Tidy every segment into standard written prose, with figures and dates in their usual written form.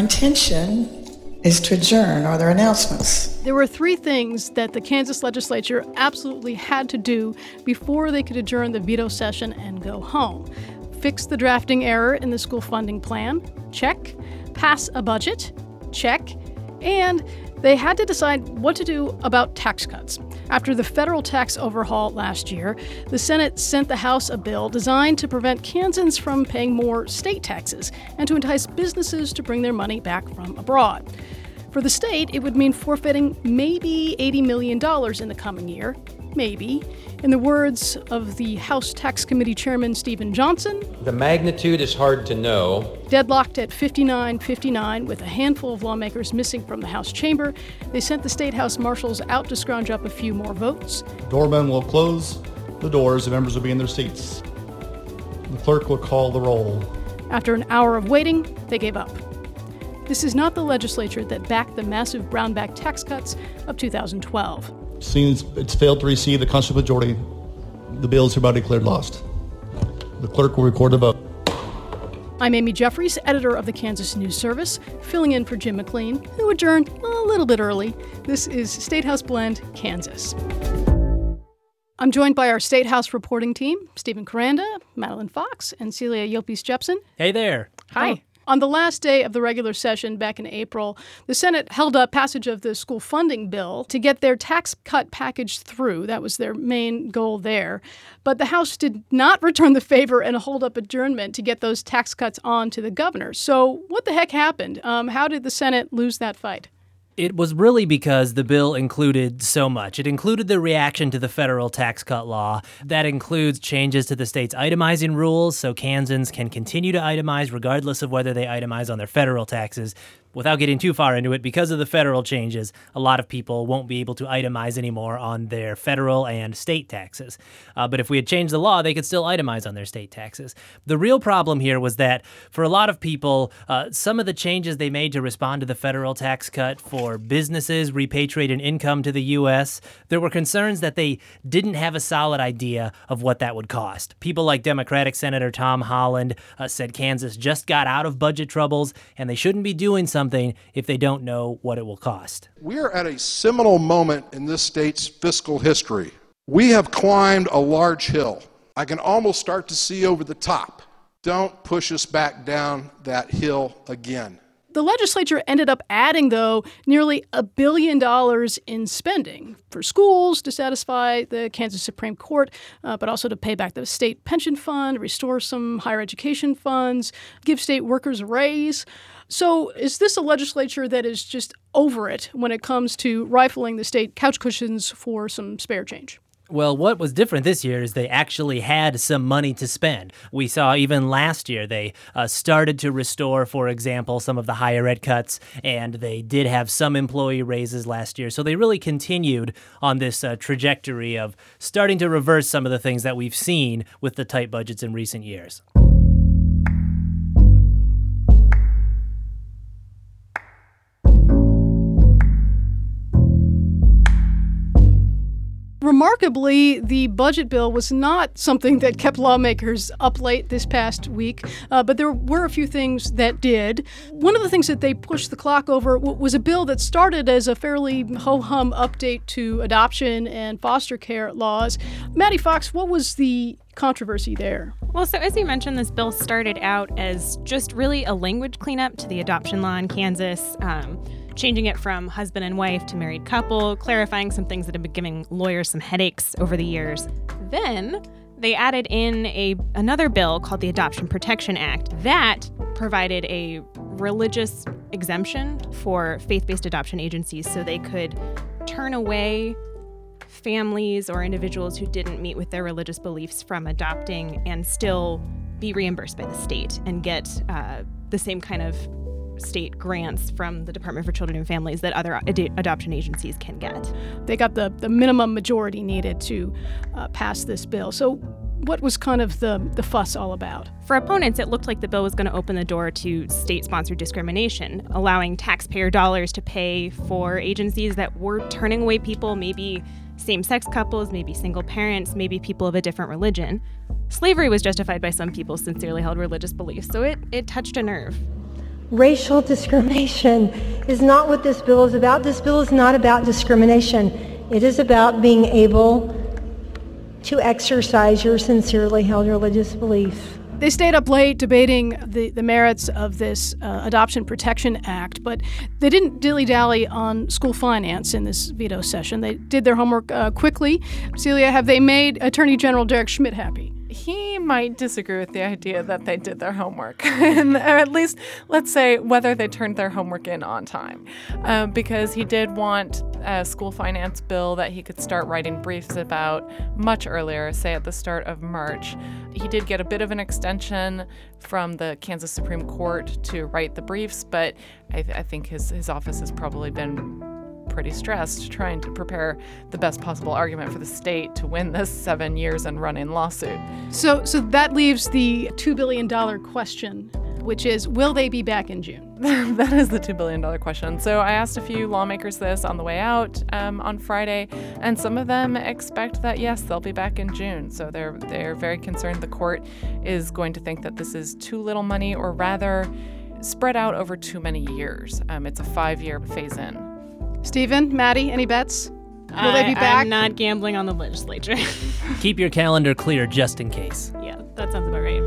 intention is to adjourn. Are there announcements? There were three things that the Kansas legislature absolutely had to do before they could adjourn the veto session and go home. Fix the drafting error in the school funding plan, check. Pass a budget, check. And they had to decide what to do about tax cuts. After the federal tax overhaul last year, the Senate sent the House a bill designed to prevent Kansans from paying more state taxes and to entice businesses to bring their money back from abroad. For the state, it would mean forfeiting maybe $80 million in the coming year. Maybe. In the words of the House Tax Committee Chairman Stephen Johnson, the magnitude is hard to know. Deadlocked at 59-59 with a handful of lawmakers missing from the House chamber, they sent the state House marshals out to scrounge up a few more votes. Doormen will close the doors and members will be in their seats. The clerk will call the roll. After an hour of waiting, they gave up. This is not the legislature that backed the massive brownback tax cuts of 2012. Since it's failed to receive the constitutional majority, the bill is hereby declared lost. The clerk will record the vote. I'm Amy Jeffries, editor of the Kansas News Service, filling in for Jim McLean, who adjourned a little bit early. This is State House Blend, Kansas. I'm joined by our State House reporting team, Stephen Caranda, Madeline Fox, and Celia Yopes-Jepson. Hey there. Hi. Oh. On the last day of the regular session back in April, the Senate held up passage of the school funding bill to get their tax cut package through. That was their main goal there. But the House did not return the favor and hold up adjournment to get those tax cuts on to the governor. So what the heck happened? How did the Senate lose that fight? It was really because the bill included so much. It included the reaction to the federal tax cut law. That includes changes to the state's itemizing rules, so Kansans can continue to itemize regardless of whether they itemize on their federal taxes. Without getting too far into it, because of the federal changes, a lot of people won't be able to itemize anymore on their federal and state taxes. But if we had changed the law, they could still itemize on their state taxes. The real problem here was that for a lot of people, some of the changes they made to respond to the federal tax cut for businesses repatriating income to the U.S., there were concerns that they didn't have a solid idea of what that would cost. People like Democratic Senator Tom Holland said Kansas just got out of budget troubles and they shouldn't be doing something if they don't know what it will cost. We are at a seminal moment in this state's fiscal history. We have climbed a large hill. I can almost start to see over the top. Don't push us back down that hill again. The legislature ended up adding, though, nearly $1 billion in spending for schools to satisfy the Kansas Supreme Court, but also to pay back the state pension fund, restore some higher education funds, give state workers a raise. So is this a legislature that is just over it when it comes to rifling the state couch cushions for some spare change? Well, what was different this year is they actually had some money to spend. We saw even last year they started to restore, for example, some of the higher ed cuts, and they did have some employee raises last year. So they really continued on this trajectory of starting to reverse some of the things that we've seen with the tight budgets in recent years. Remarkably, the budget bill was not something that kept lawmakers up late this past week, but there were a few things that did. One of the things that they pushed the clock over was a bill that started as a fairly ho-hum update to adoption and foster care laws. Maddie Fox, what was the controversy there? Well, so as you mentioned, this bill started out as just really a language cleanup to the adoption law in Kansas, changing it from husband and wife to married couple, clarifying some things that have been giving lawyers some headaches over the years. Then they added in another bill called the Adoption Protection Act that provided a religious exemption for faith-based adoption agencies so they could turn away families or individuals who didn't meet with their religious beliefs from adopting and still be reimbursed by the state and get the same kind of state grants from the Department for Children and Families that other adoption agencies can get. They got the minimum majority needed to pass this bill. So what was kind of the fuss all about? For opponents, it looked like the bill was going to open the door to state-sponsored discrimination, allowing taxpayer dollars to pay for agencies that were turning away people, maybe same-sex couples, maybe single parents, maybe people of a different religion. Slavery was justified by some people's sincerely held religious beliefs, so it touched a nerve. Racial discrimination is not what this bill is about. This bill is not about discrimination. It is about being able to exercise your sincerely held religious belief. They stayed up late debating the merits of this Adoption Protection Act, but they didn't dilly-dally on school finance in this veto session. They did their homework quickly. Celia, have they made Attorney General Derek Schmidt happy? He might disagree with the idea that they did their homework, or at least, let's say, whether they turned their homework in on time, because he did want a school finance bill that he could start writing briefs about much earlier, say at the start of March. He did get a bit of an extension from the Kansas Supreme Court to write the briefs, but I think his office has probably been pretty stressed trying to prepare the best possible argument for the state to win this 7 years and running lawsuit. So that leaves the $2 billion question, which is, will they be back in June? That is the $2 billion question. So I asked a few lawmakers this on the way out on Friday, and some of them expect that, yes, they'll be back in June. So they're very concerned the court is going to think that this is too little money, or rather spread out over too many years. It's a 5-year phase-in. Stephen, Maddie, any bets? Will they be back? I'm not gambling on the legislature. Keep your calendar clear just in case. Yeah, that sounds about right.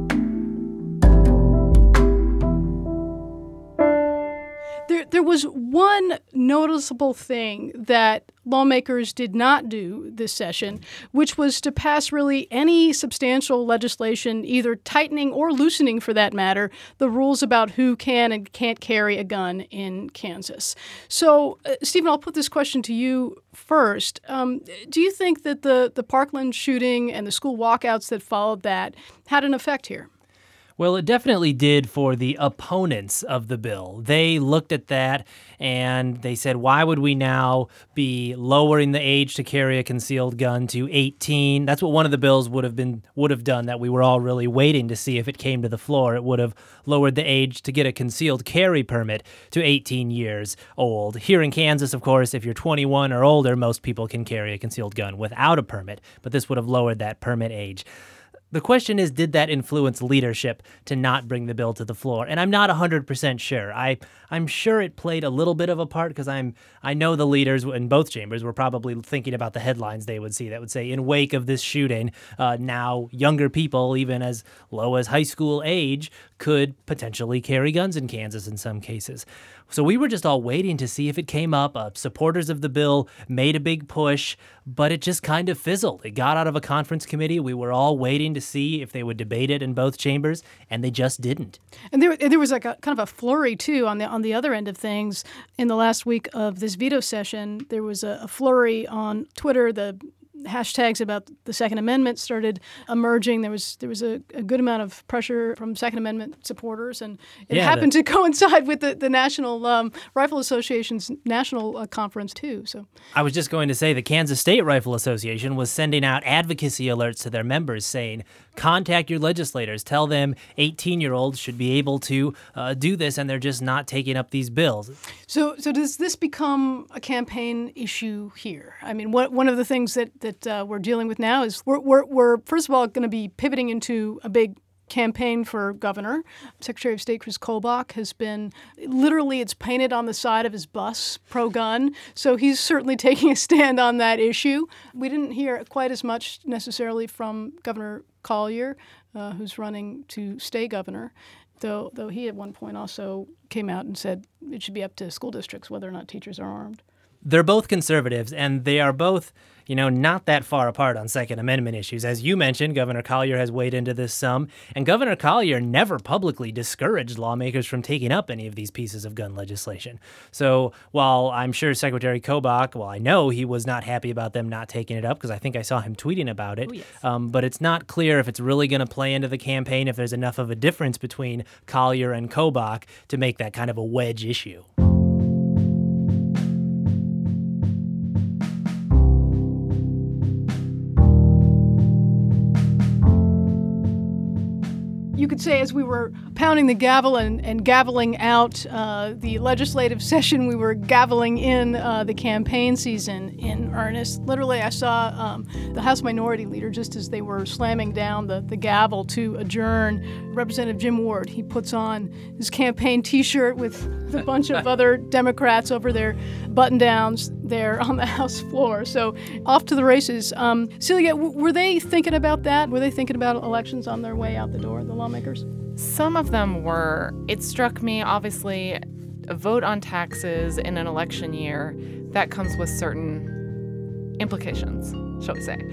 There was one noticeable thing that lawmakers did not do this session, which was to pass really any substantial legislation, either tightening or loosening, for that matter, the rules about who can and can't carry a gun in Kansas. So, Stephen, I'll put this question to you first. Do you think that the Parkland shooting and the school walkouts that followed that had an effect here? Well, it definitely did for the opponents of the bill. They looked at that and they said, why would we now be lowering the age to carry a concealed gun to 18? That's what one of the bills would have done that we were all really waiting to see if it came to the floor. It would have lowered the age to get a concealed carry permit to 18 years old. Here in Kansas, of course, if you're 21 or older, most people can carry a concealed gun without a permit, but this would have lowered that permit age. The question is, did that influence leadership to not bring the bill to the floor? And I'm not 100% sure. I'm sure it played a little bit of a part, because I know the leaders in both chambers were probably thinking about the headlines they would see that would say, in wake of this shooting, now younger people, even as low as high school age, could potentially carry guns in Kansas in some cases. So we were just all waiting to see if it came up. Supporters of the bill made a big push, but it just kind of fizzled. It got out of a conference committee. We were all waiting to see if they would debate it in both chambers, and they just didn't. And there was like a kind of a flurry, too, on the other end of things. In the last week of this veto session, there was a flurry on Twitter. The hashtags about the Second Amendment started emerging. There was a good amount of pressure from Second Amendment supporters, and it happened to coincide with the National Rifle Association's national conference too. So I was just going to say the Kansas State Rifle Association was sending out advocacy alerts to their members saying, contact your legislators, tell them 18-year-olds should be able to do this, and they're just not taking up these bills. So does this become a campaign issue here? I mean, one of the things that we're dealing with now is we're first of all going to be pivoting into a big campaign for governor. Secretary of State Chris Kobach has been, literally it's painted on the side of his bus, pro-gun. So he's certainly taking a stand on that issue. We didn't hear quite as much necessarily from Governor Collier, who's running to stay governor, though he at one point also came out and said it should be up to school districts whether or not teachers are armed. They're both conservatives, and they are both, not that far apart on Second Amendment issues. As you mentioned, Governor Collier has weighed into this some, and Governor Collier never publicly discouraged lawmakers from taking up any of these pieces of gun legislation. So while I'm sure Secretary Kobach, I know he was not happy about them not taking it up, because I think I saw him tweeting about it, but it's not clear if it's really going to play into the campaign, if there's enough of a difference between Collier and Kobach to make that kind of a wedge issue. You could say as we were pounding the gavel and gaveling out the legislative session, we were gaveling in the campaign season in earnest. Literally, I saw the House Minority Leader, just as they were slamming down the gavel to adjourn, Representative Jim Ward. He puts on his campaign T-shirt with a bunch of other Democrats over their button-downs there on the House floor. So off to the races. Celia, were they thinking about that? Were they thinking about elections on their way out the door, the lawmakers? Some of them were. It struck me, obviously, a vote on taxes in an election year, that comes with certain implications, shall we say.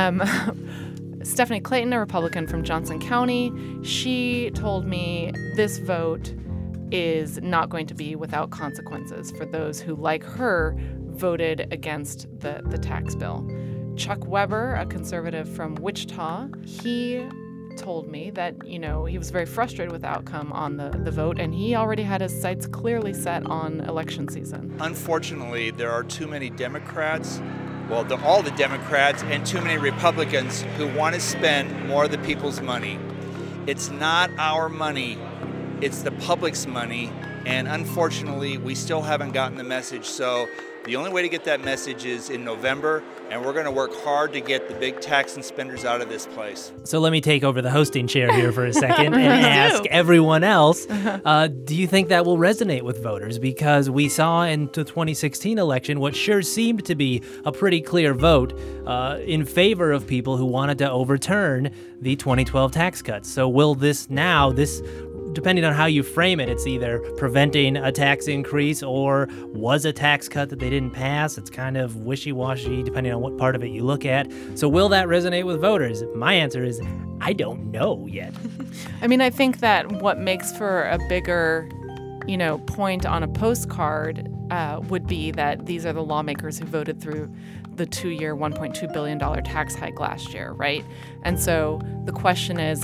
Stephanie Clayton, a Republican from Johnson County, she told me this vote is not going to be without consequences for those who, like her, voted against the tax bill. Chuck Weber, a conservative from Wichita, he told me that, he was very frustrated with the outcome on the vote, and he already had his sights clearly set on election season. Unfortunately, there are too many Democrats, all the Democrats, and too many Republicans who want to spend more of the people's money. It's not our money, it's the public's money, and unfortunately, we still haven't gotten the message. So the only way to get that message is in November, and we're going to work hard to get the big tax and spenders out of this place. So let me take over the hosting chair here for a second and ask everyone else, do you think that will resonate with voters? Because we saw in the 2016 election what sure seemed to be a pretty clear vote in favor of people who wanted to overturn the 2012 tax cuts. So will this, depending on how you frame it, it's either preventing a tax increase or was a tax cut that they didn't pass. It's kind of wishy-washy depending on what part of it you look at. So will that resonate with voters? My answer is, I don't know yet. I think that what makes for a bigger, point on a postcard would be that these are the lawmakers who voted through the 2-year, $1.2 billion tax hike last year, right? And so the question is,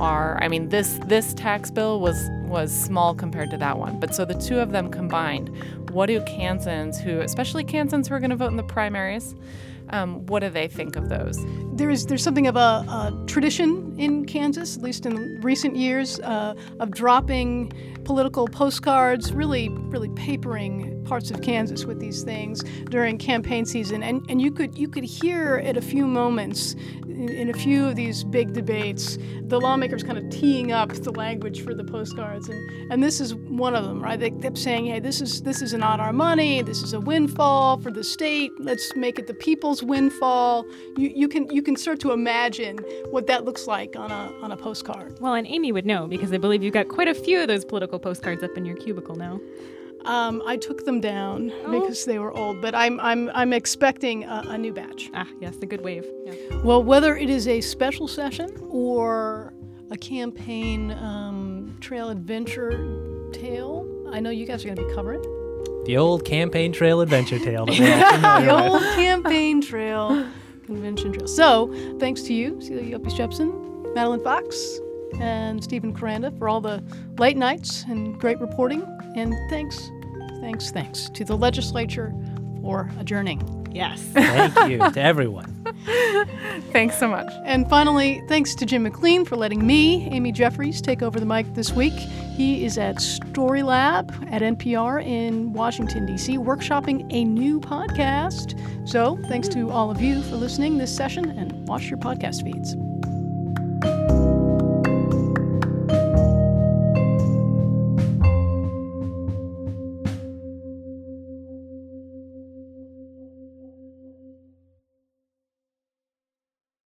this tax bill was small compared to that one. But so the two of them combined, what do Kansans especially Kansans who are going to vote in the primaries, what do they think of those? There's something of a tradition in Kansas, at least in recent years, of dropping political postcards, really papering parts of Kansas with these things during campaign season. And you could hear at a few moments in a few of these big debates, the lawmakers kind of teeing up the language for the postcards. And this is one of them, right? They kept saying, hey, this is not our money. This is a windfall for the state. Let's make it the people's windfall. You can start to imagine what that looks like on a postcard. Well, and Amy would know because I believe you've got quite a few of those political postcards up in your cubicle now. I took them down because they were old, but I'm expecting a new batch. Ah, yes, the good wave. Yeah. Well, whether it is a special session or a campaign trail adventure tale, I know you guys are going to be covering. The old campaign trail adventure tale. The old campaign trail convention trail. So, thanks to you, Celia Jepsen, Madeline Fox, and Stephen Caranda for all the late nights and great reporting. And thanks to the legislature for adjourning. Yes. Thank you to everyone. Thanks so much. And finally, thanks to Jim McLean for letting me, Amy Jeffries, take over the mic this week. He is at Story Lab at NPR in Washington, D.C., workshopping a new podcast. So thanks to all of you for listening this session, and watch your podcast feeds.